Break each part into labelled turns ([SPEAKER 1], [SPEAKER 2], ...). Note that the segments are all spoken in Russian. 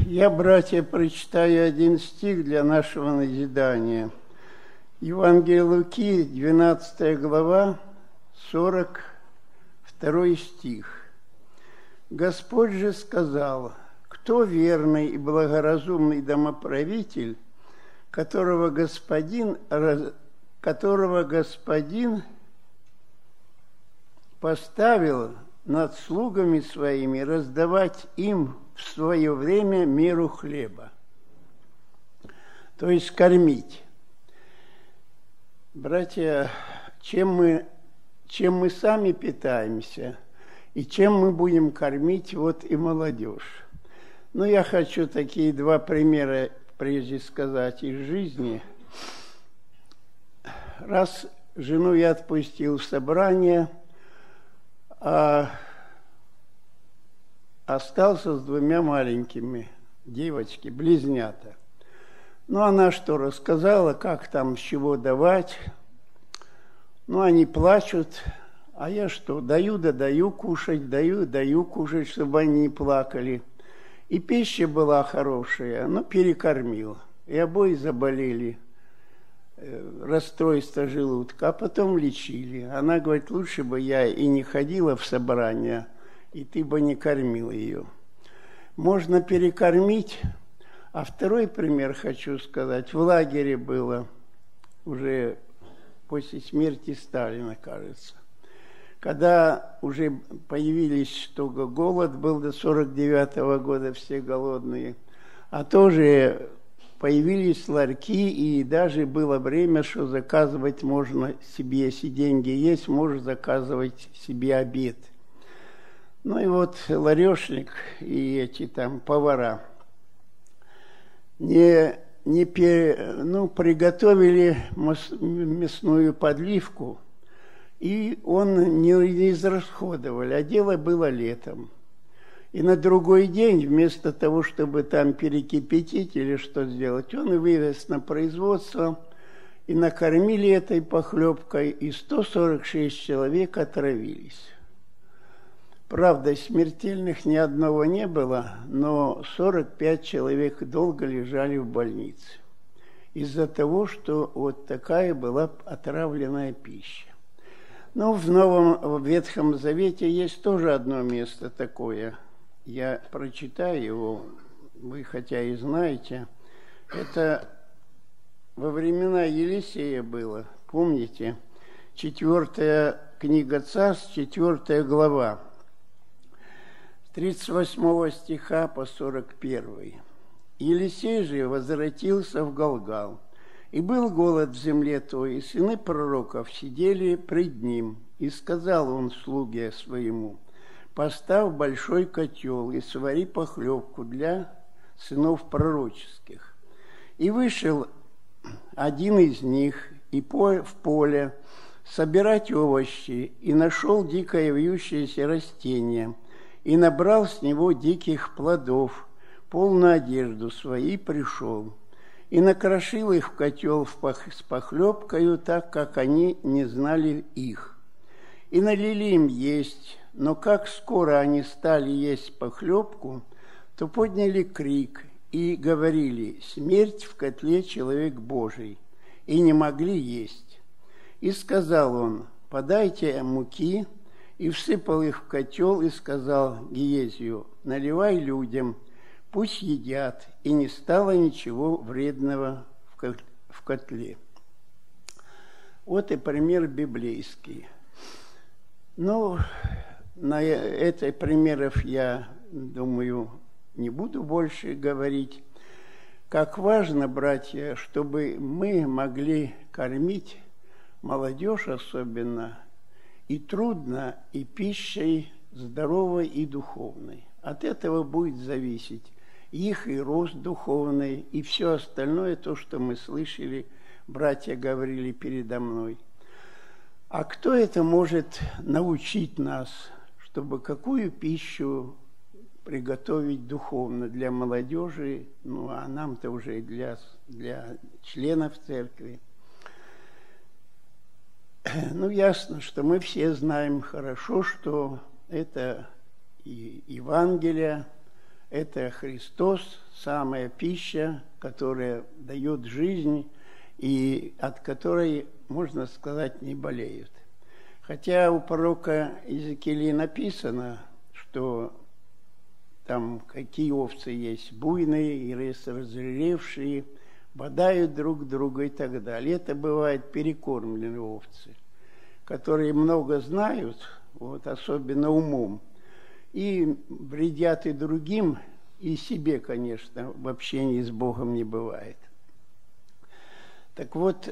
[SPEAKER 1] Я, братья, прочитаю один стих для нашего назидания. Евангелие Луки, 12 глава, 42 стих. Господь же сказал: кто верный и благоразумный домоправитель, которого господин поставил над слугами своими раздавать им в свое время меру хлеба, то есть кормить. Братья, чем мы сами питаемся и чем мы будем кормить вот и молодежь. Но я хочу такие два примера прежде сказать из жизни. Раз жену я отпустил в собрание, а остался с двумя маленькими девочки, близнята. Ну, она что, рассказала, как там, с чего давать. Ну, они плачут, а я что, даю кушать, даю кушать, чтобы они не плакали. И пища была хорошая, но перекормила. И обои заболели, расстройство желудка, а потом лечили. Она говорит, лучше бы я и не ходила в собрание, и ты бы не кормил ее. Можно перекормить. А второй пример хочу сказать. В лагере было уже после смерти Сталина, кажется. Когда уже появились, что голод был до 49-го года, все голодные, а тоже появились ларьки, и даже было время, что заказывать можно себе, если деньги есть, можно заказывать себе обед. Ну и вот ларешник и эти там повара приготовили мясную подливку, и он не израсходовали, а дело было летом. И на другой день, вместо того, чтобы там перекипятить или что сделать, он вывез на производство, и накормили этой похлебкой, и 146 человек отравились. Правда, смертельных ни одного не было, но 45 человек долго лежали в больнице из-за того, что вот такая была отравленная пища. Но в Ветхом Завете есть тоже одно место такое. Я прочитаю его, вы хотя и знаете. Это во времена Елисея было, помните? 4 книга Царств, 4 глава. 38 стиха по 41. Елисей же возвратился в Галгал, и был голод в земле той, и сыны пророков сидели пред ним, и сказал он слуге своему: поставь большой котел и свари похлебку для сынов пророческих. И вышел один из них и в поле собирать овощи, и нашел дикое вьющееся растение, и набрал с него диких плодов, полную одежду свою, и пришел, и накрошил их в котел с похлебкою, так как они не знали их. И налили им есть, но как скоро они стали есть похлебку, то подняли крик и говорили: смерть в котле человек Божий, и не могли есть. И сказал он: подайте муки, и всыпал их в котел, и сказал Гиезию: наливай людям, пусть едят, и не стало ничего вредного в котле. Вот и пример библейский. Ну, на этой примеров я думаю, не буду больше говорить. Как важно, братья, чтобы мы могли кормить молодежь особенно, и трудно, и пищей здоровой и духовной. От этого будет зависеть их и рост духовный, и все остальное, то, что мы слышали, братья говорили передо мной. А кто это может научить нас, чтобы какую пищу приготовить духовно для молодежи, ну а нам-то уже для членов церкви? Ну, ясно, что мы все знаем хорошо, что это и Евангелие, Это Христос, самая пища, которая дает жизнь и от которой, можно сказать, не болеют. Хотя у пророка Иезекииля написано, что там какие овцы есть буйные и разжиревшие, бодают друг друга и так далее. Это бывают перекормленные овцы, которые много знают, вот, особенно умом, и вредят и другим, и себе, конечно, в общении с Богом не бывает. Так вот,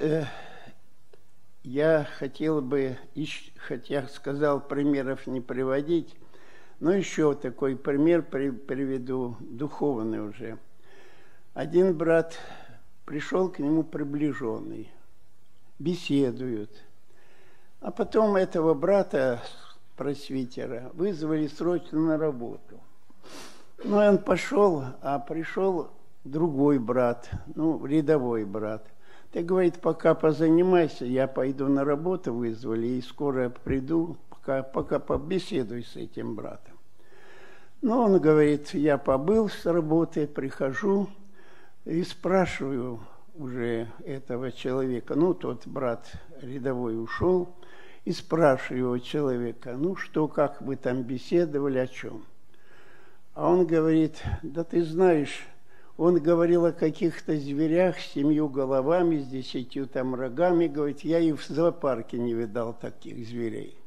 [SPEAKER 1] я хотел бы, хотя сказал примеров не приводить, но еще такой пример приведу, духовный уже. Один брат пришел к нему приближенный, беседуют, а потом этого брата, пресвитера, вызвали срочно на работу. Ну, он пошел, а пришел другой брат, рядовой брат. Ты, говорит, пока позанимайся, я пойду на работу, вызвали, и скоро приду, пока побеседуй с этим братом. Ну, он говорит, я побыл с работы, прихожу и спрашиваю уже этого человека, тот брат рядовой ушел, и спрашиваю его человека, что, как вы там беседовали, о чем? А он говорит, да ты знаешь, он говорил о каких-то зверях с 7 головами, с 10 там рогами, говорит, я и в зоопарке не видал таких зверей.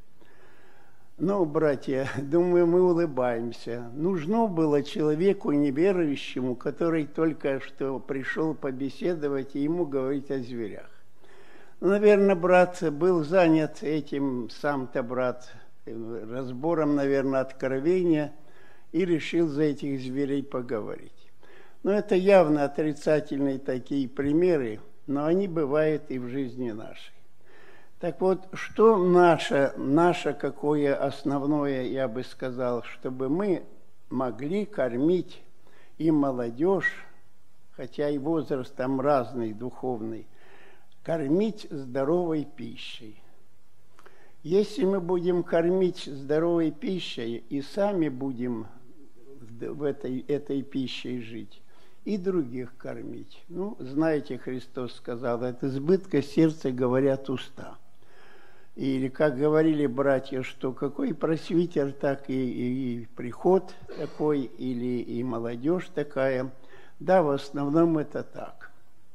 [SPEAKER 1] Братья, думаю, мы улыбаемся. Нужно было человеку неверующему, который только что пришел побеседовать, и ему говорить о зверях. Наверное, брат был занят этим, сам-то брат, разбором, наверное, откровения, и решил за этих зверей поговорить. Это явно отрицательные такие примеры, но они бывают и в жизни нашей. Так вот, что наше какое основное, я бы сказал, чтобы мы могли кормить и молодежь, хотя и возраст там разный, духовный, кормить здоровой пищей. Если мы будем кормить здоровой пищей и сами будем в этой пищей жить, и других кормить. Знаете, Христос сказал, от избытка сердца говорят уста. Или, как говорили братья, что какой пресвитер, так и приход такой, или и молодежь такая. Да, в основном это так.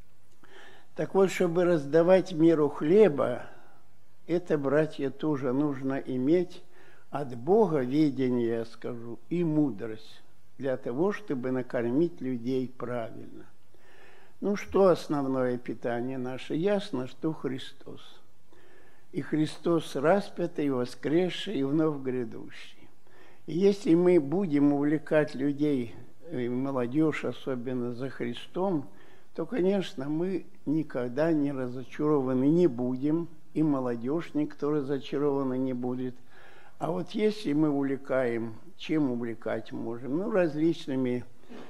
[SPEAKER 1] Так вот, чтобы раздавать меру хлеба, это, братья, тоже нужно иметь от Бога ведение, я скажу, и мудрость для того, чтобы накормить людей правильно. Что основное питание наше? Ясно, что Христос. И Христос распятый, воскресший и вновь грядущий. И если мы будем увлекать людей, и молодежь особенно, за Христом, то, конечно, мы никогда не разочарованы не будем, и молодежь никто разочарована не будет. А вот если мы увлекаем, чем увлекать можем? Различными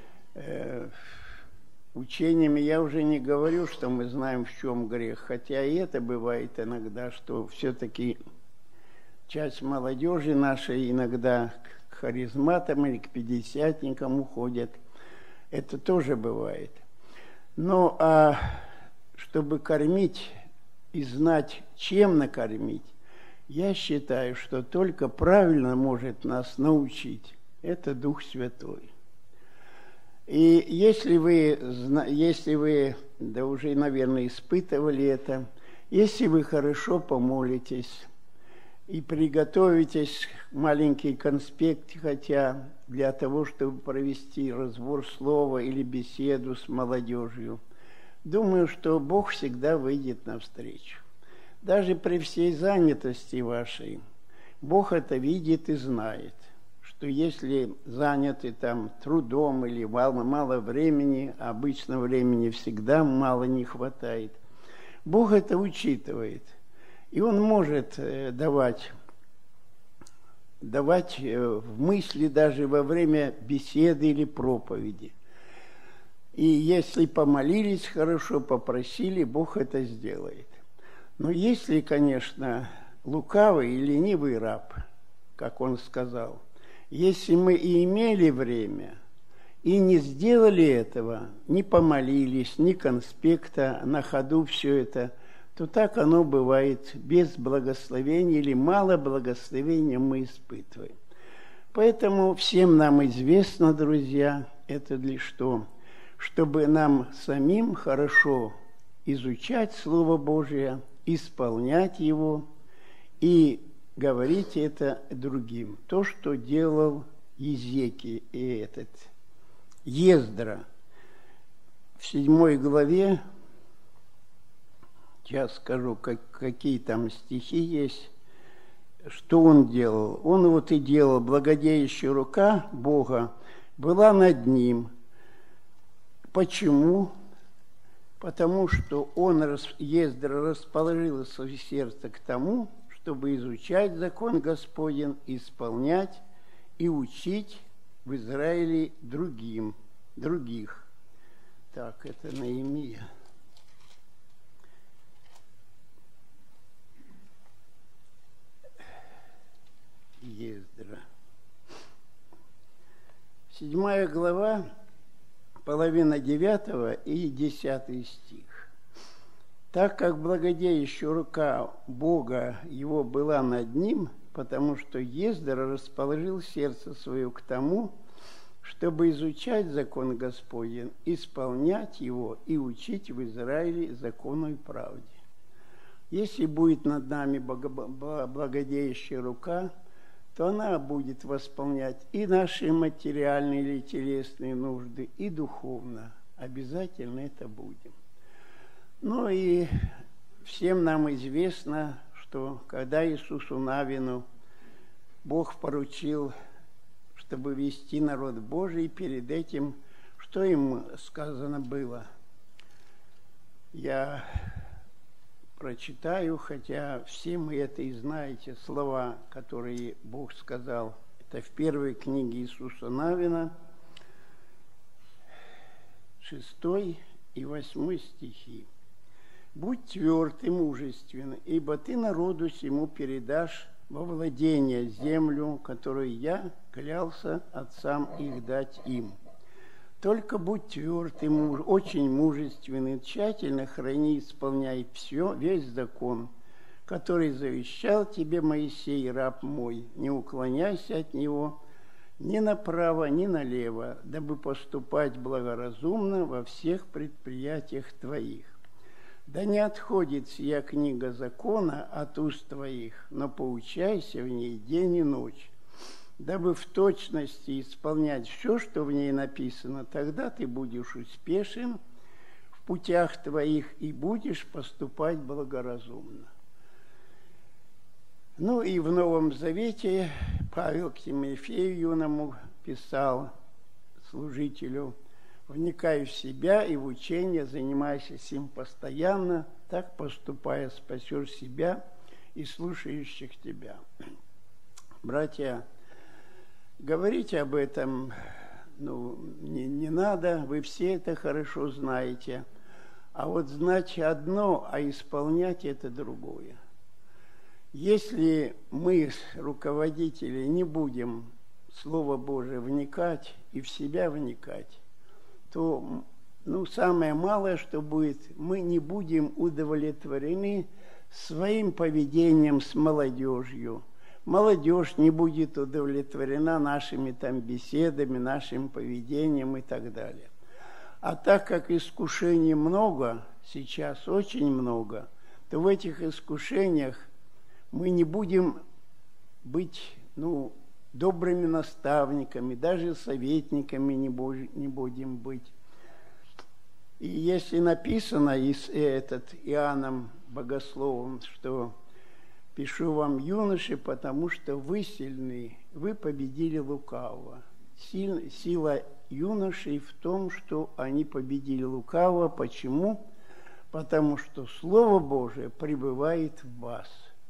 [SPEAKER 1] учениями. Я уже не говорю, что мы знаем, в чем грех, хотя и это бывает иногда, что все-таки часть молодежи нашей иногда к харизматам или к пятидесятникам уходят. Это тоже бывает. А чтобы кормить и знать, чем накормить, я считаю, что только правильно может нас научить это Дух Святой. И если вы, да уже, наверное, испытывали это, если вы хорошо помолитесь и приготовитесь маленький конспект, хотя для того, чтобы провести разбор слова или беседу с молодежью, думаю, что Бог всегда выйдет навстречу. Даже при всей занятости вашей, Бог это видит и знает, что если заняты там трудом или мало времени, а обычно времени всегда мало не хватает, Бог это учитывает. И Он может давать в мысли даже во время беседы или проповеди. И если помолились хорошо, попросили, Бог это сделает. Но если, конечно, лукавый и ленивый раб, как он сказал, если мы и имели время, и не сделали этого, не помолились, ни конспекта, на ходу все это, то так оно бывает без благословения или мало благословения мы испытываем. Поэтому всем нам известно, друзья, это для что? Чтобы нам самим хорошо изучать Слово Божие, исполнять его и говорить это другим. То, что делал Езекий и Ездра. В 7 главе, сейчас скажу, какие там стихи есть, что он делал. Он вот и делал, благодеющая рука Бога была над ним. Почему? Потому что Ездра расположил свое сердце к тому, чтобы изучать закон Господень, исполнять и учить в Израиле других. Так, это Неемия. Ездра. 7 глава, половина 9 и 10 стих. Так как благодеющая рука Бога его была над ним, потому что Ездра расположил сердце свое к тому, чтобы изучать закон Господень, исполнять его и учить в Израиле закону и правде. Если будет над нами благодеющая рука, то она будет восполнять и наши материальные или телесные нужды, и духовно. Обязательно это будем. Ну и всем нам известно, что когда Иисусу Навину Бог поручил, чтобы вести народ Божий, перед этим, что им сказано было? Я прочитаю, хотя все мы это и знаете, слова, которые Бог сказал. Это в первой книге Иисуса Навина, 6 и 8 стихи. «Будь тверд и мужествен, ибо ты народу сему передашь во владение землю, которую я клялся отцам их дать им. Только будь тверд и очень мужественный, тщательно храни и исполняй весь закон, который завещал тебе Моисей, раб мой. Не уклоняйся от него ни направо, ни налево, дабы поступать благоразумно во всех предприятиях твоих. Да не отходит сия книга закона от уст твоих, но поучайся в ней день и ночь, дабы в точности исполнять все, что в ней написано, тогда ты будешь успешен в путях твоих и будешь поступать благоразумно». Ну и в Новом Завете Павел к Тимофею юному писал, служителю: «Вникай в себя и в учение, занимайся сим постоянно, так поступая спасешь себя и слушающих тебя». Братья, говорить об этом не надо, вы все это хорошо знаете. А вот знать одно, а исполнять это другое. Если мы, руководители, не будем в Слово Божие вникать и в себя вникать, то самое малое, что будет, мы не будем удовлетворены своим поведением с молодежью. Молодежь не будет удовлетворена нашими беседами, нашим поведением и так далее. А так как искушений много, сейчас очень много, то в этих искушениях мы не будем быть добрыми наставниками, даже советниками не будем быть. И если написано Иоанном Богословом, что «Пишу вам, юноши, потому что вы сильны, вы победили лукавого». Сила юношей в том, что они победили лукавого. Почему? Потому что Слово Божие пребывает в вас.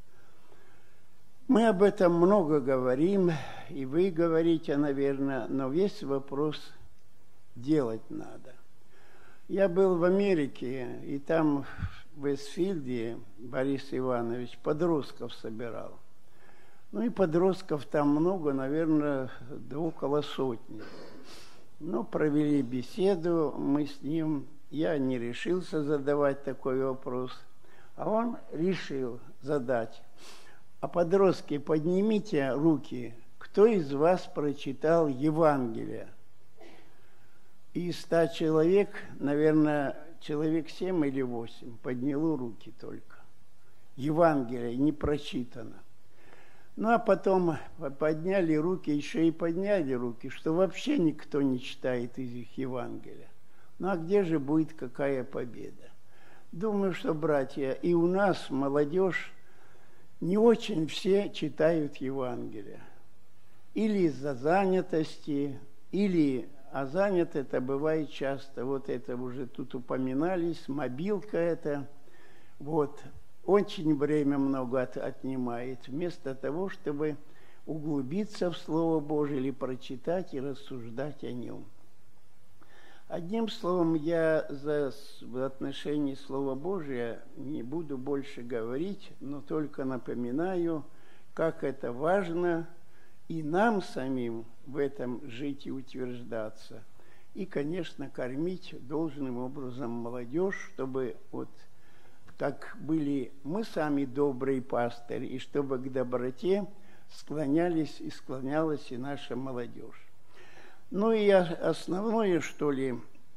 [SPEAKER 1] Мы об этом много говорим, и вы говорите, наверное, но весь вопрос делать надо. Я был в Америке, и там в Вестфилде Борис Иванович подростков собирал. И подростков там много, наверное, около 100. Ну, провели беседу мы с ним. Я не решился задавать такой вопрос, а он решил задать. А подростки, поднимите руки, кто из вас прочитал Евангелие? И из 100 человек, наверное, человек 7 или 8 подняло руки только. Евангелие не прочитано. Ну, а потом подняли руки, еще и подняли руки, что вообще никто не читает из их Евангелия. Ну, а где же будет какая победа? Думаю, что, братья, и у нас молодежь не очень все читают Евангелие. Или из-за занятости, или... А занят это бывает часто. Вот это уже тут упоминались, мобилка это. Вот. Очень время много отнимает, вместо того, чтобы углубиться в Слово Божие или прочитать и рассуждать о нем. Одним словом, я в отношении Слова Божия не буду больше говорить, но только напоминаю, как это важно и нам самим в этом жить и утверждаться. И, конечно, кормить должным образом молодежь, чтобы вот как были мы сами добрые пастыри, и чтобы к доброте склонялись и склонялась и наша молодежь. Ну и основное, что ли,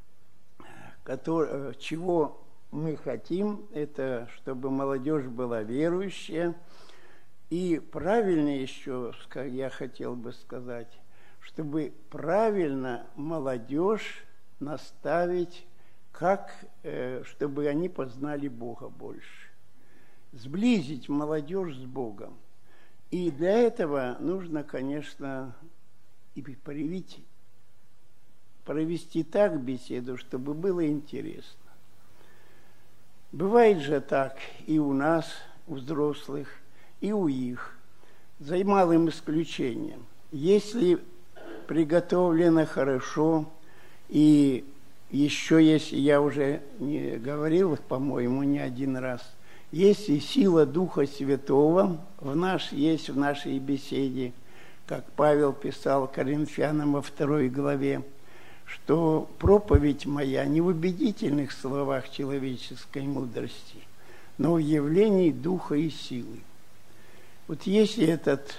[SPEAKER 1] чего мы хотим, это чтобы молодежь была верующая. И правильно еще, я хотел бы сказать, чтобы правильно молодежь наставить, чтобы они познали Бога больше. Сблизить молодежь с Богом. И для этого нужно, конечно, и провести так беседу, чтобы было интересно. Бывает же так и у нас, у взрослых, и у их, за малым исключением. Если приготовлено хорошо, и еще есть, я уже не говорил, по-моему, не один раз, есть и сила Духа Святого есть в нашей беседе, как Павел писал Коринфянам во 2 главе, что проповедь моя не в убедительных словах человеческой мудрости, но в явлении Духа и силы. Вот если этот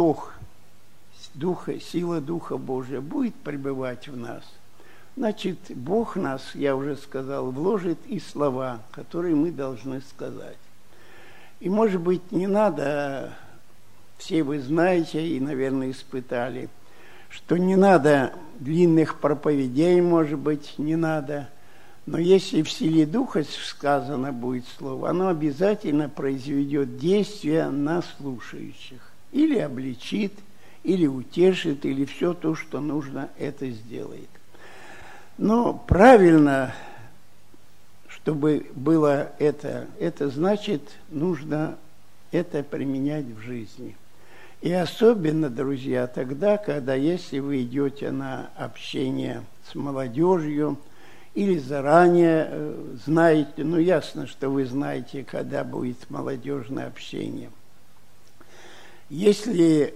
[SPEAKER 1] сила Духа Божия будет пребывать в нас, значит, Бог нас, я уже сказал, вложит и слова, которые мы должны сказать. И, может быть, не надо, все вы знаете и, наверное, испытали, что не надо длинных проповедей, может быть, не надо, но если в силе Духа сказано будет слово, оно обязательно произведет действие на слушающих. Или обличит, или утешит, или все то, что нужно, это сделает. Но правильно, чтобы было это значит, нужно это применять в жизни. И особенно, друзья, тогда, когда если вы идете на общение с молодежью, или заранее знаете, ну ясно, что вы знаете, когда будет молодежное общение. Если,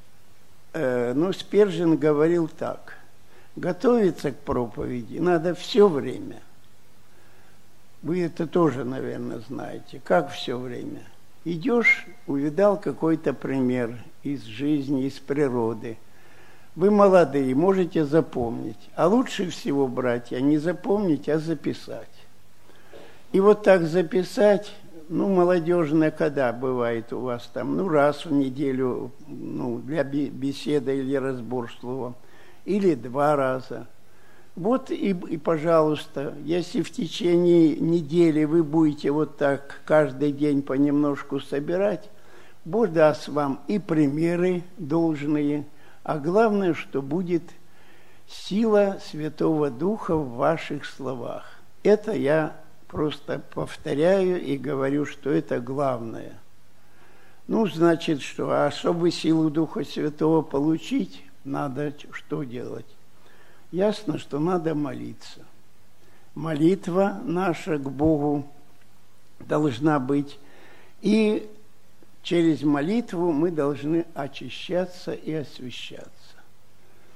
[SPEAKER 1] Спержин говорил так, готовиться к проповеди надо все время. Вы это тоже, наверное, знаете. Как все время? Идешь, увидал какой-то пример из жизни, из природы. Вы молодые, можете запомнить. А лучше всего, братья, не запомнить, а записать. И вот так записать, молодежная когда бывает у вас там? Раз в неделю, для беседы или разбор слова. Или 2 раза. Вот и, пожалуйста, если в течение недели вы будете вот так каждый день понемножку собирать, Бог даст вам и примеры должные, а главное, что будет сила Святого Духа в ваших словах. Это я просто повторяю и говорю, что это главное. Значит, что? А чтобы силу Духа Святого получить, надо что делать? Ясно, что надо молиться. Молитва наша к Богу должна быть. И через молитву мы должны очищаться и освящаться.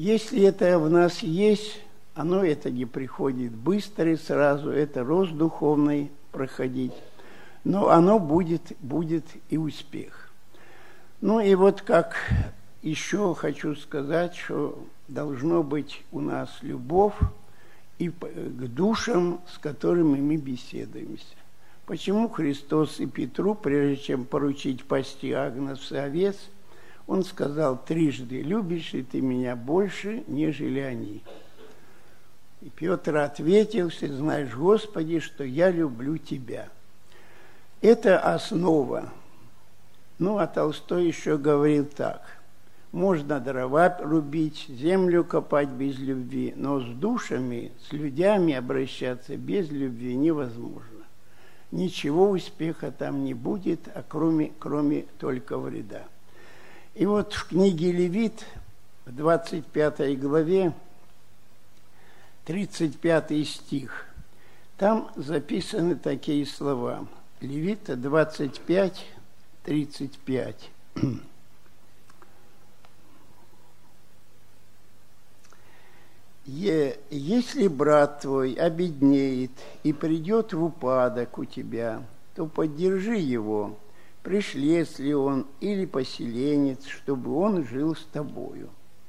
[SPEAKER 1] Если это в нас есть, оно это не приходит быстро и сразу, это рост духовный проходить, но оно будет и успех. Ну и вот как еще хочу сказать, что должно быть у нас любовь и к душам, с которыми мы беседуемся. Почему Христос и Петру, прежде чем поручить пасти агнцев и овец, он сказал трижды: «Любишь ли ты меня больше, нежели они?» И Петр ответил: «Ты знаешь, Господи, что я люблю тебя». Это основа. Ну, а Толстой еще говорил так: можно дрова рубить, землю копать без любви, но с душами, с людьми обращаться без любви невозможно. Ничего успеха там не будет, а кроме только вреда. И вот в книге Левит, в 25 главе, 35 стих, там записаны такие слова. Левита 25, 35. «Если брат твой обеднеет и придет в упадок у тебя, то поддержи его, пришлец ли он или поселенец, чтобы он жил с тобою».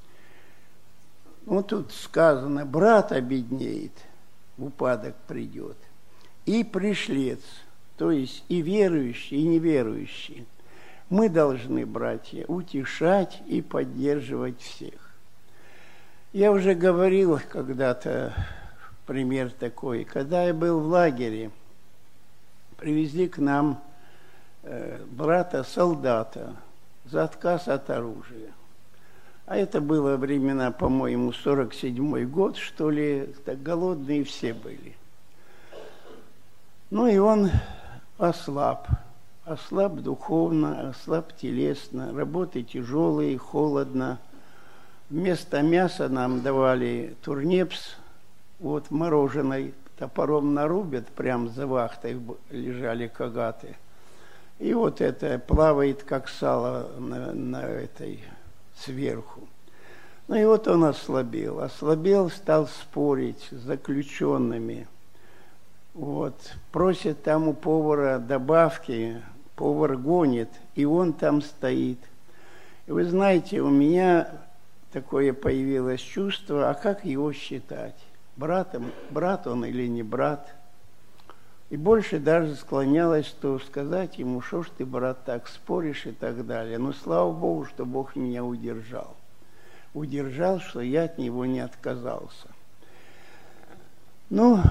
[SPEAKER 1] Вот тут сказано: брат обеднеет, в упадок придет, и пришлец, то есть и верующий, и неверующий. Мы должны, братья, утешать и поддерживать всех. Я уже говорил когда-то пример такой. Когда я был в лагере, привезли к нам брата-солдата за отказ от оружия. А это было времена, по-моему, 47-й год, что ли, так голодные все были. Ну и он ослаб духовно, ослаб телесно, работы тяжелые, холодно. Вместо мяса нам давали турнепс, вот мороженой, топором нарубят, прям за вахтой лежали кагаты. И вот это плавает, как сало на этой сверху. Ну и вот он ослабел, стал спорить с заключенными. Вот, просит там у повара добавки, повар гонит, и он там стоит. И вы знаете, у меня такое появилось чувство: а как его считать? Брат он или не брат? И больше даже склонялось, что сказать ему: что ж ты, брат, так споришь и так далее. Но слава Богу, что Бог меня удержал. Удержал, что я от него не отказался. Ну,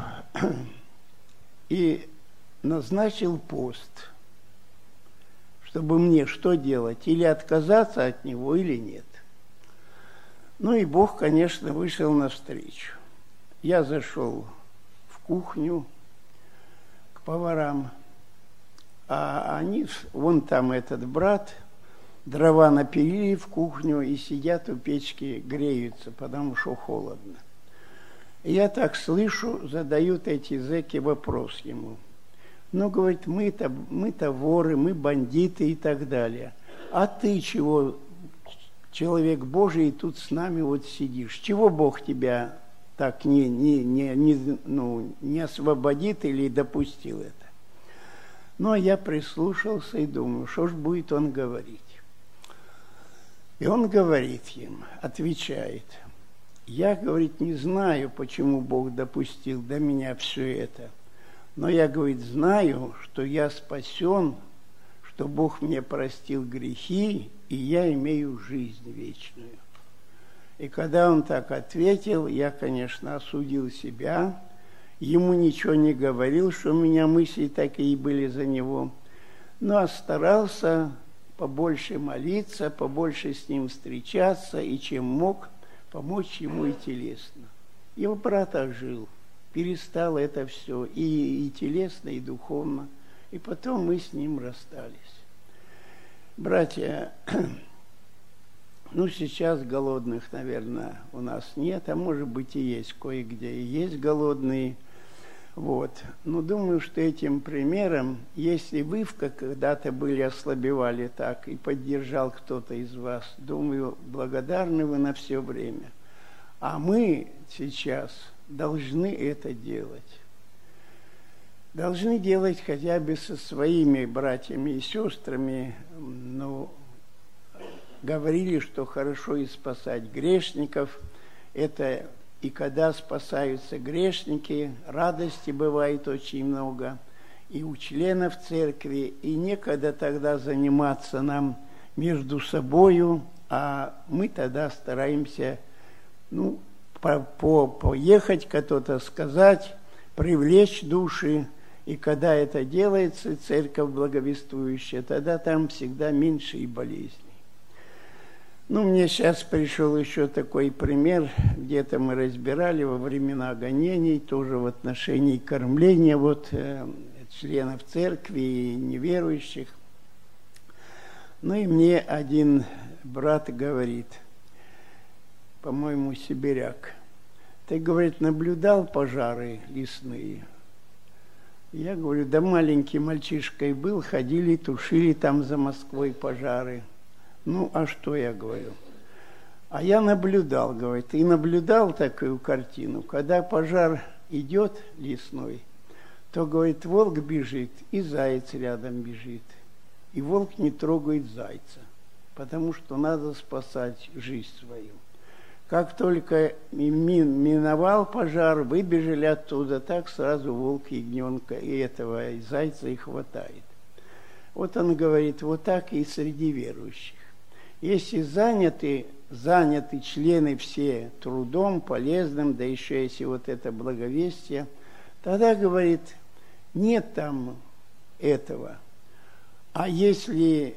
[SPEAKER 1] и назначил пост, чтобы мне что делать? Или отказаться от него, или нет. Ну и Бог, конечно, вышел навстречу. Я зашел в кухню к поварам, а они, вон там этот брат, дрова напилили в кухню и сидят у печки, греются, потому что холодно. И я так слышу, задают эти зэки вопрос ему. Ну, говорит, мы-то воры, мы бандиты и так далее. А ты чего, человек Божий, и тут с нами вот сидишь? Чего Бог тебя так не освободит или допустил это? Ну, а я прислушался и думаю, что ж будет он говорить. И он говорит им, отвечает: я, говорит, не знаю, почему Бог допустил до меня все это, но я, говорит, знаю, что я спасен, что Бог мне простил грехи, и я имею жизнь вечную. И когда он так ответил, я, конечно, осудил себя, ему ничего не говорил, что у меня мысли такие были за него, но старался побольше молиться, побольше с ним встречаться, и чем мог, помочь ему и телесно. Его брат ожил, перестал это все и телесно, и духовно, и потом мы с ним расстались. Братья, ну сейчас голодных, наверное, у нас нет, а может быть и есть кое-где, и есть голодные. Вот. Но думаю, что этим примером, если вы когда-то были, ослабевали так, и поддержал кто-то из вас, думаю, благодарны вы на все время. А мы сейчас должны это делать. Должны делать хотя бы со своими братьями и сестрами. Ну, говорили, что хорошо и спасать грешников. Это и когда спасаются грешники, радости бывает очень много. И у членов церкви, и некогда тогда заниматься нам между собою, а мы тогда стараемся, ну, поехать, кто-то сказать, привлечь души. И когда это делается, церковь благовествующая, тогда там всегда меньше и болезней. Ну, мне сейчас пришел еще такой пример, где-то мы разбирали во времена гонений, тоже в отношении кормления членов церкви и неверующих. Ну и мне один брат говорит, по-моему, сибиряк, ты, говорит, наблюдал пожары лесные? Я говорю, да маленький мальчишкой был, ходили, тушили там за Москвой пожары. Ну, а что я говорю? А я наблюдал, говорит, и наблюдал такую картину, когда пожар идет лесной, то, говорит, волк бежит, и заяц рядом бежит. И волк не трогает зайца, потому что надо спасать жизнь свою. Как только миновал пожар, выбежали оттуда, так сразу волк ягненка и этого и зайца и хватает. Вот он говорит, вот так и среди верующих. Если заняты члены все трудом полезным, да еще если вот это благовестие, тогда, говорит, нет там этого. А если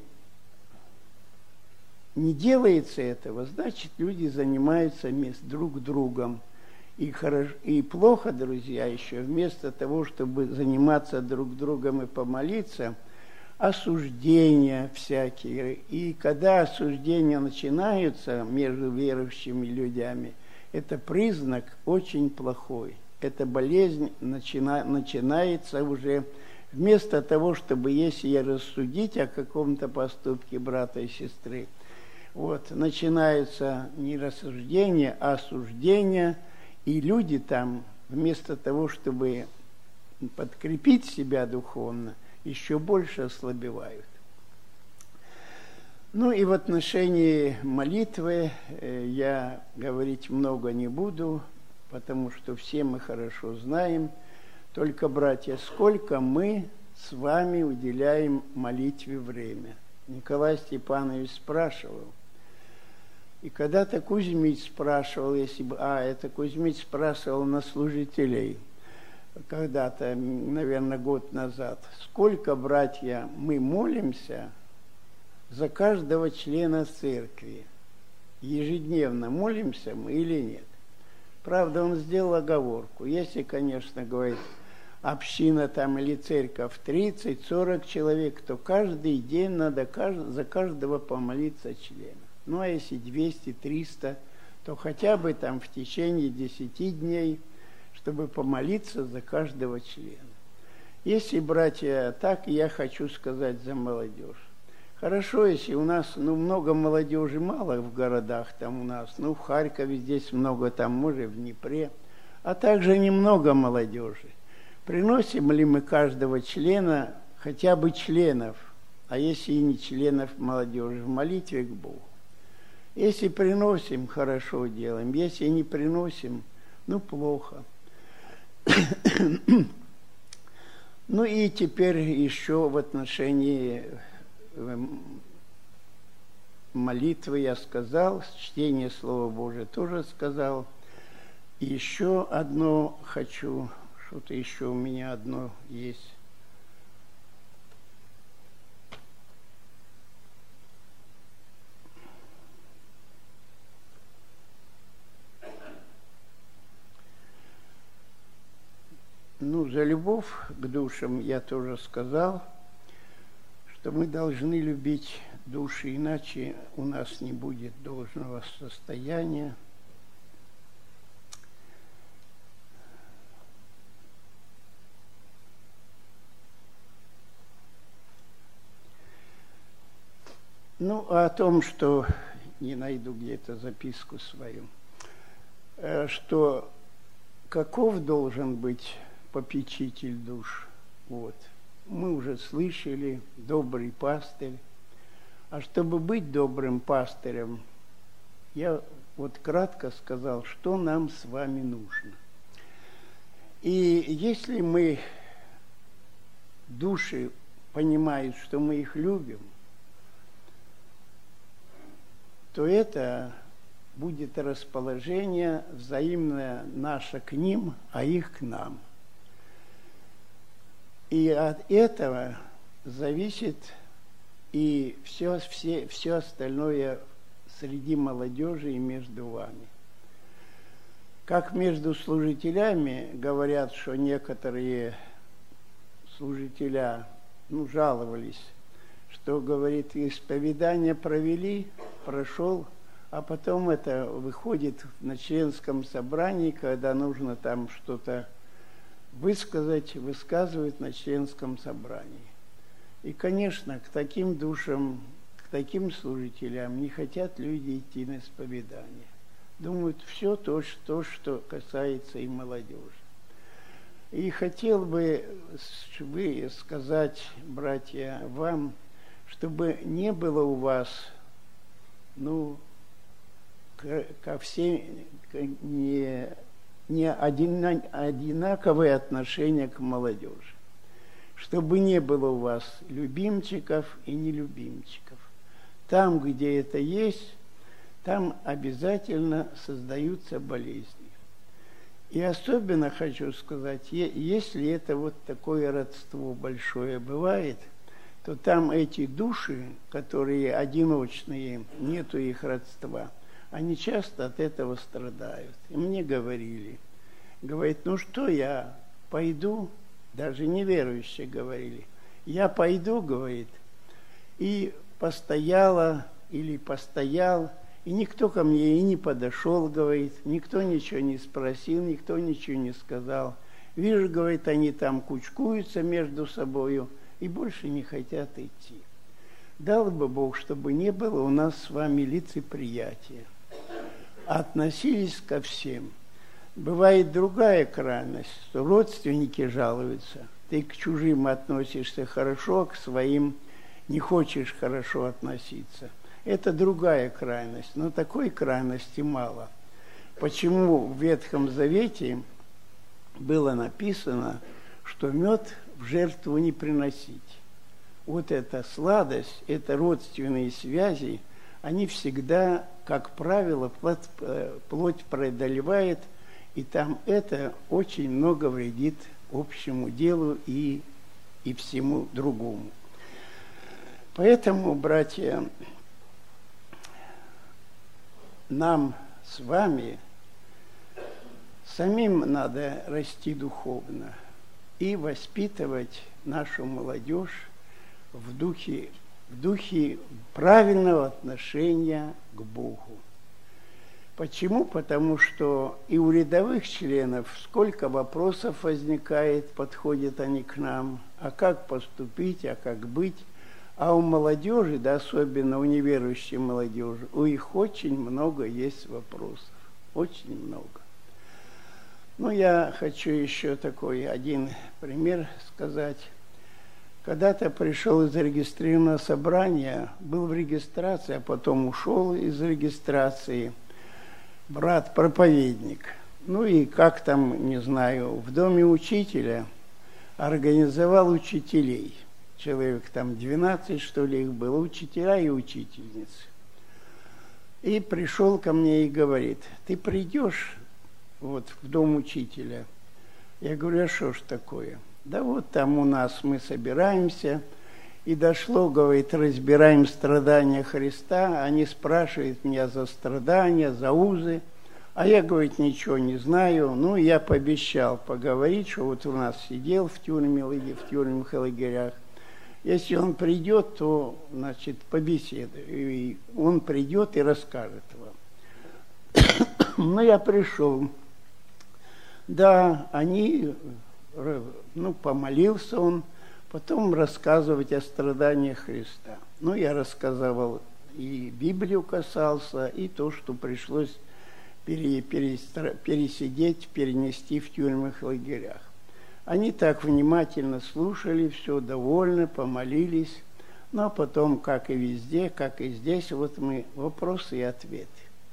[SPEAKER 1] не делается этого, значит, люди занимаются друг другом. И плохо, друзья, еще вместо того, чтобы заниматься друг другом и помолиться, осуждения всякие. И когда осуждения начинаются между верующими людьми, это признак очень плохой. Эта болезнь начинается уже вместо того, чтобы, если рассудить о каком-то поступке брата и сестры, вот, начинаются не рассуждения, а осуждения, и люди там, вместо того, чтобы подкрепить себя духовно, еще больше ослабевают. Ну и в отношении молитвы я говорить много не буду, потому что все мы хорошо знаем. Только, братья, сколько мы с вами уделяем молитве время? Николай Степанович спрашивал. И когда-то Кузьмич спрашивал, это Кузьмич спрашивал на служителей, когда-то, наверное, год назад, сколько, братья, мы молимся за каждого члена церкви? Ежедневно молимся мы или нет? Правда, он сделал оговорку. Если, конечно, говорит, община там или церковь 30-40 человек, то каждый день надо за каждого помолиться члена. Ну, а если 200-300, то хотя бы там в течение 10 дней, чтобы помолиться за каждого члена. Если, братья, так, я хочу сказать за молодежь. Хорошо, если у нас, много молодежи, мало в городах там у нас, в Харькове здесь много, там, может, в Днепре, а также немного молодежи. Приносим ли мы каждого члена, хотя бы членов, а если и не членов молодежи, в молитве к Богу? Если приносим, хорошо делаем, если не приносим, плохо. Ну и теперь еще в отношении молитвы я сказал, чтение Слова Божия тоже сказал. И еще одно хочу, что-то еще у меня одно есть. За любовь к душам я тоже сказал, что мы должны любить души, иначе у нас не будет должного состояния. А о том, что не найду где-то записку свою, что каков должен быть попечитель душ. Вот. Мы уже слышали, добрый пастырь. А чтобы быть добрым пастырем, я вот кратко сказал, что нам с вами нужно. И если мы, души понимают, что мы их любим, то это будет расположение взаимное наше к ним, а их к нам. И от этого зависит и все остальное среди молодежи и между вами. Как между служителями говорят, что некоторые служителя жаловались, что, говорит, исповедание провели, прошел, а потом это выходит на членском собрании, когда нужно там что-то высказывают на членском собрании. И, конечно, к таким душам, к таким служителям не хотят люди идти на исповедание. Думают все то, что касается и молодежи. И хотел бы сказать, братья, вам, чтобы не было у вас, ко всем не одинаковое отношение к молодежи. Чтобы не было у вас любимчиков и нелюбимчиков. Там, где это есть, там обязательно создаются болезни. И особенно хочу сказать, если это вот такое родство большое бывает, то там эти души, которые одиночные, нету их родства, они часто от этого страдают. И мне говорили, говорит, что я пойду, даже неверующие говорили, я пойду, говорит, и постоял, и никто ко мне и не подошел, говорит, никто ничего не спросил, никто ничего не сказал. Вижу, говорит, они там кучкуются между собою и больше не хотят идти. Дал бы Бог, чтобы не было у нас с вами лицеприятия. Относились ко всем. Бывает другая крайность, что родственники жалуются. Ты к чужим относишься хорошо, а к своим не хочешь хорошо относиться. Это другая крайность, но такой крайности мало. Почему в Ветхом Завете было написано, что мед в жертву не приносить? Вот эта сладость, это родственные связи, они всегда, как правило, плоть преодолевает, и там это очень много вредит общему делу и всему другому. Поэтому, братья, нам с вами самим надо расти духовно и воспитывать нашу молодежь в духе правильного отношения к Богу. Почему? Потому что и у рядовых членов сколько вопросов возникает, подходят они к нам, а как поступить, а как быть. А у молодежи, да особенно у неверующей молодежи, у них очень много есть вопросов. Очень много. Я хочу еще такой один пример сказать. Когда-то пришел из зарегистрированного собрания, был в регистрации, а потом ушел из регистрации брат-проповедник. И как там, не знаю, в доме учителя организовал учителей. Человек там 12, что ли, их было, учителя и учительницы. И пришел ко мне и говорит, ты придешь вот в дом учителя? Я говорю, а что ж такое? Да вот там у нас мы собираемся, и дошло, говорит, разбираем страдания Христа, они спрашивают меня за страдания, за узы, а я, говорит, ничего не знаю. Я пообещал поговорить, что вот у нас сидел в тюрьмах и лагерях. Если он придет, то, значит, побеседуем. И он придет и расскажет вам. Я пришел. Да, они, помолился он, потом рассказывать о страданиях Христа. Я рассказывал, и Библию касался, и то, что пришлось пересидеть, перенести в тюрьмах и лагерях. Они так внимательно слушали, все довольны, помолились. Но потом, как и везде, как и здесь, вот мы вопросы и ответы.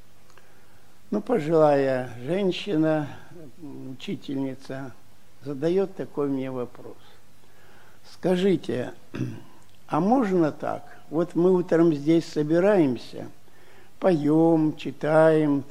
[SPEAKER 1] Пожилая женщина, учительница, задает такой мне вопрос. Скажите, а можно так? Вот мы утром здесь собираемся, поем, читаем,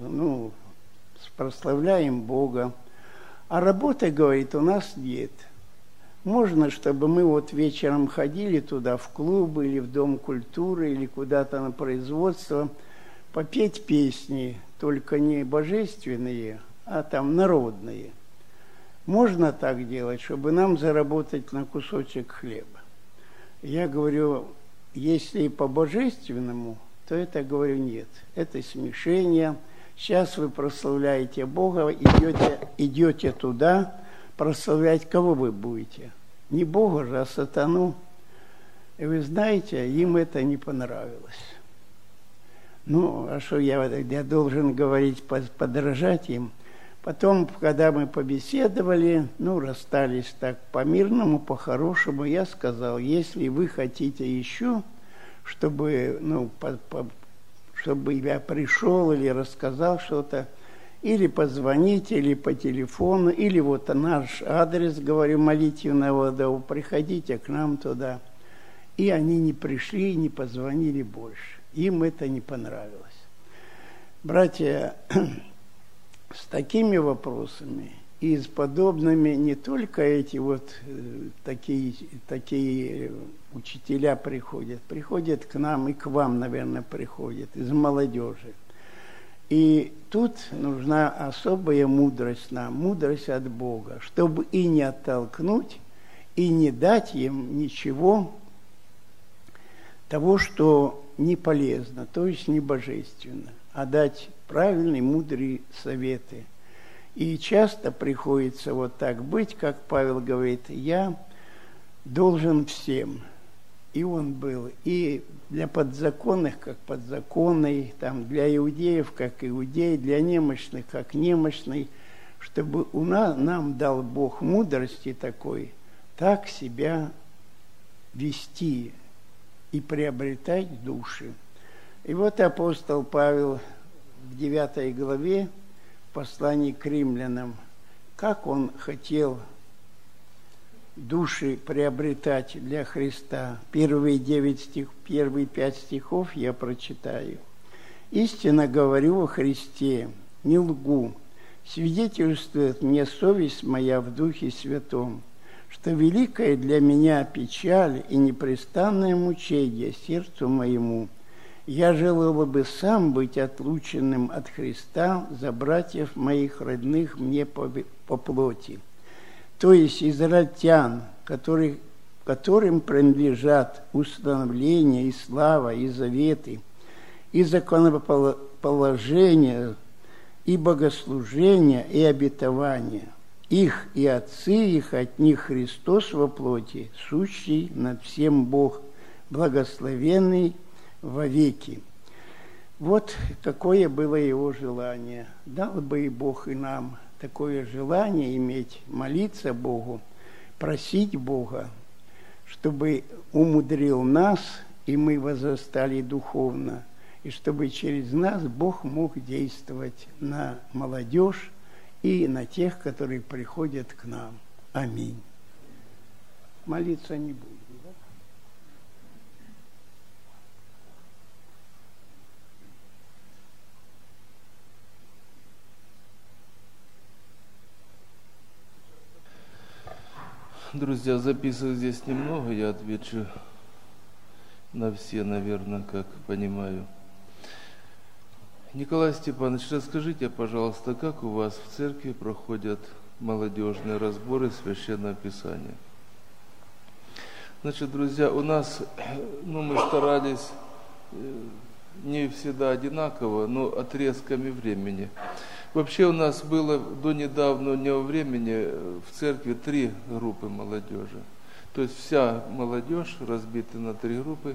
[SPEAKER 1] прославляем Бога, а работы, говорит, у нас нет. Можно, чтобы мы вот вечером ходили туда, в клуб или в Дом культуры, или куда-то на производство, попеть песни, только не божественные, а народные. Можно так делать, чтобы нам заработать на кусочек хлеба? Я говорю, если по-божественному, то это, говорю, нет. Это смешение. Сейчас вы прославляете Бога, идете туда, прославлять кого вы будете? Не Бога же, а сатану. И вы знаете, им это не понравилось. А что я должен говорить, подражать им? Потом, когда мы побеседовали, расстались так по-мирному, по-хорошему, я сказал, если вы хотите еще, чтобы я пришел или рассказал что-то, или позвоните, или по телефону, или вот наш адрес, говорю, молитвенного дома, приходите к нам туда. И они не пришли, не позвонили больше. Им это не понравилось. Братья, с такими вопросами и с подобными не только эти такие учителя приходят к нам и к вам, наверное, приходят, из молодежи. И тут нужна особая мудрость нам, мудрость от Бога, чтобы и не оттолкнуть, и не дать им ничего того, что не полезно, то есть не божественно, а дать правильные, мудрые советы. И часто приходится вот так быть, как Павел говорит, я должен всем. И он был и для подзаконных, как подзаконный, для иудеев, как иудей, для немощных, как немощный, чтобы нам дал Бог мудрости такой, так себя вести и приобретать души. И вот апостол Павел в 9 главе в послании к римлянам, как он хотел души приобретать для Христа. Первые 5 стихов я прочитаю. «Истинно говорю о Христе, не лгу, свидетельствует мне совесть моя в Духе Святом, что великая для меня печаль и непрестанное мучение сердцу моему. Я желал бы сам быть отлученным от Христа за братьев моих родных мне по плоти, то есть израильтян, которым принадлежат установления и слава, и заветы, и законоположения, и богослужения, и обетования. Их и отцы их, от них Христос во плоти, сущий над всем Бог, благословенный вовеки». Вот какое было его желание. Дал бы и Бог и нам такое желание иметь, молиться Богу, просить Бога, чтобы умудрил нас, и мы возрастали духовно, и чтобы через нас Бог мог действовать на молодежь и на тех, которые приходят к нам. Аминь. Молиться не будем.
[SPEAKER 2] Друзья, записок здесь немного, я отвечу на все, наверное, как понимаю. Николай Степанович, расскажите, пожалуйста, как у вас в церкви проходят молодежные разборы Священного Писания? Значит, друзья, у нас, мы старались не всегда одинаково, но отрезками времени. Вообще у нас было до недавнего времени в церкви 3 группы молодежи. То есть вся молодежь разбита на 3 группы.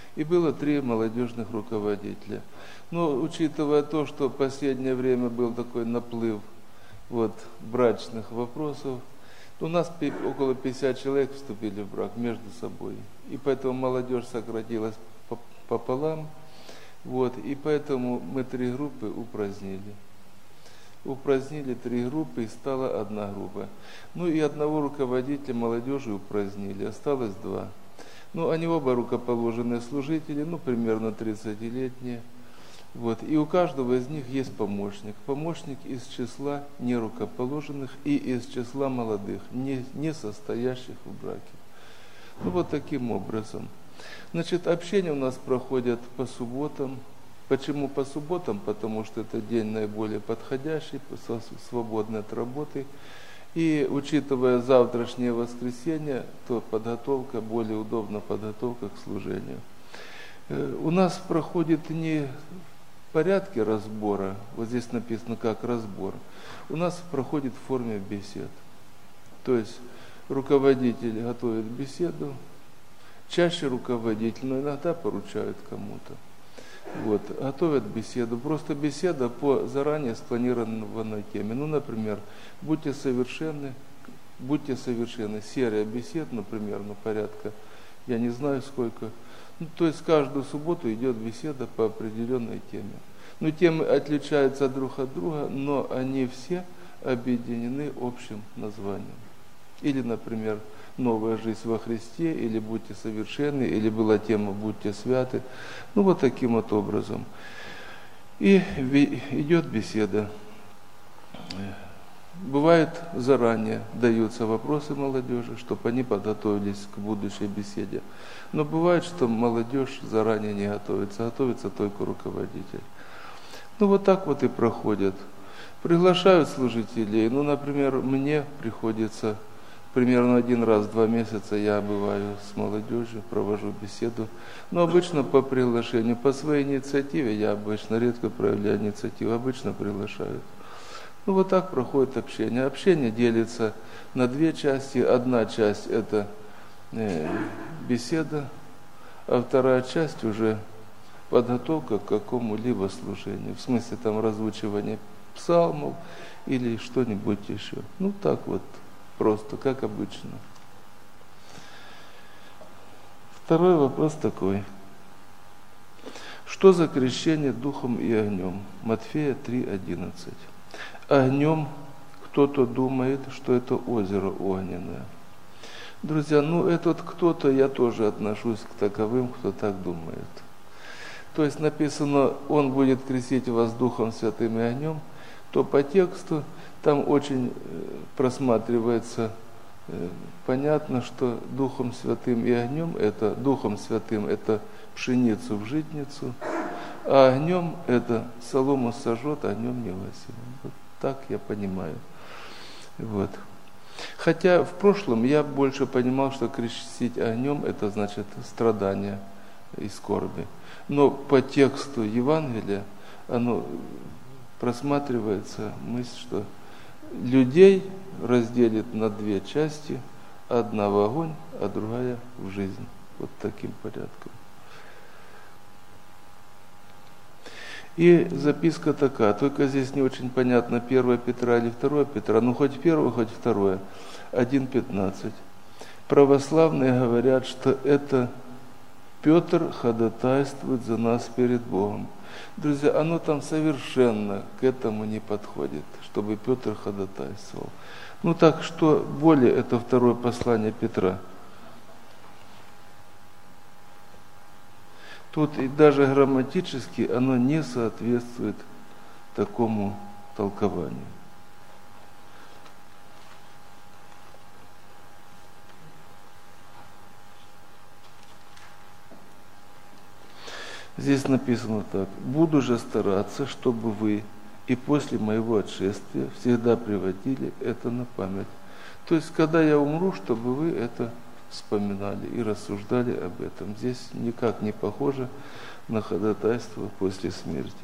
[SPEAKER 2] И было 3 молодежных руководителя. Но учитывая то, что в последнее время был такой наплыв брачных вопросов, у нас около 50 человек вступили в брак между собой. И поэтому молодежь сократилась пополам. И поэтому мы 3 группы упразднили. Упразднили 3 группы, и стала 1 группа. И одного руководителя молодежи упразднили, осталось 2. Они оба рукоположенные служители, примерно 30-летние. И у каждого из них есть помощник. Помощник из числа нерукоположенных и из числа молодых, не состоящих в браке. Таким образом. Общение у нас проходит по субботам. Почему по субботам? Потому что это день наиболее подходящий, свободный от работы. И учитывая завтрашнее воскресенье, то более удобна подготовка к служению. У нас проходит не в порядке разбора, здесь написано как разбор, у нас проходит в форме бесед. То есть руководитель готовит беседу, чаще руководитель, но иногда поручают кому-то. Готовят беседу. Просто беседа по заранее спланированной теме. Например, будьте совершенны. Серия бесед, например, порядка, я не знаю сколько. То есть каждую субботу идет беседа по определенной теме. Темы отличаются друг от друга, но они все объединены общим названием. Или, например, «Новая жизнь во Христе», или «Будьте совершенны», или была тема «Будьте святы». Таким образом. И идет беседа. Бывает, заранее даются вопросы молодежи, чтобы они подготовились к будущей беседе. Но бывает, что молодежь заранее не готовится, готовится только руководитель. Так и проходят. Приглашают служителей. Например, мне приходится примерно 1 раз в 2 месяца я бываю с молодежью, провожу беседу. Но обычно по приглашению, по своей инициативе, я обычно редко проявляю инициативу, обычно приглашают. Так проходит общение. Общение делится на 2 части. Одна часть это беседа, а вторая часть уже подготовка к какому-либо служению. В смысле разучивание псалмов или что-нибудь еще. Просто, как обычно. Второй вопрос такой. Что за крещение духом и огнем? Матфея 3:11. Огнем кто-то думает, что это озеро огненное. Друзья, этот кто-то, я тоже отношусь к таковым, кто так думает. То есть написано, он будет крестить вас Духом Святым и огнем, то по тексту там очень просматривается понятно, что Духом Святым и огнем, Духом Святым это пшеницу в житницу, а огнем это солому сожжет, а огнем не гасит. Так я понимаю. Хотя в прошлом я больше понимал, что крестить огнем это значит страдания и скорби. Но по тексту Евангелия оно просматривается мысль, что людей разделит на 2 части, одна в огонь, а другая в жизнь. Таким порядком. И записка такая, только здесь не очень понятно, 1 Петра или 2 Петра, хоть 1, хоть 2, 1:15. Православные говорят, что это Петр ходатайствует за нас перед Богом. Друзья, оно там совершенно к этому не подходит, чтобы Петр ходатайствовал. Так что более это 2 послание Петра. Тут и даже грамматически оно не соответствует такому толкованию. Здесь написано так. «Буду же стараться, чтобы вы и после моего отшествия всегда приводили это на память». То есть, когда я умру, чтобы вы это вспоминали и рассуждали об этом. Здесь никак не похоже на ходатайство после смерти.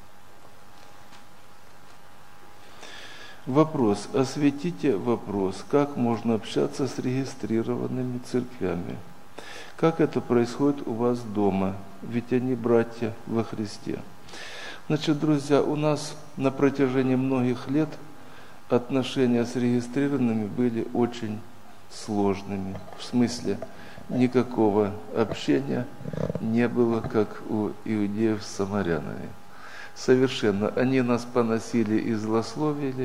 [SPEAKER 2] Вопрос. Осветите вопрос, как можно общаться с регистрированными церквями. как это происходит у вас дома, ведь они братья во Христе. Значит, друзья, у нас на протяжении многих лет отношения с регистрированными были очень сложными. В смысле, никакого общения не было, как у иудеев с самарянами. Совершенно. Они нас поносили и злословили.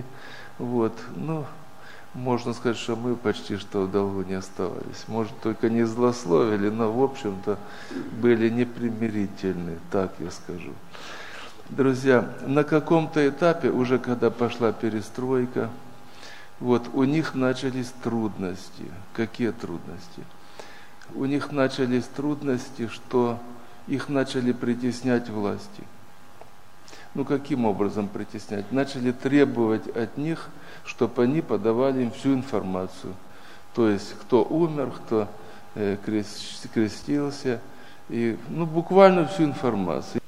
[SPEAKER 2] Можно сказать, что мы почти что в долгу не оставались. Может, только не злословили, но, в общем-то, были непримирительны, так я скажу. Друзья, на каком-то этапе, уже когда пошла перестройка, у них начались трудности. Какие трудности? У них начались трудности, что их начали притеснять власти. Каким образом притеснять? Начали требовать от них, чтобы они подавали им всю информацию. То есть, кто умер, кто крестился, и буквально всю информацию.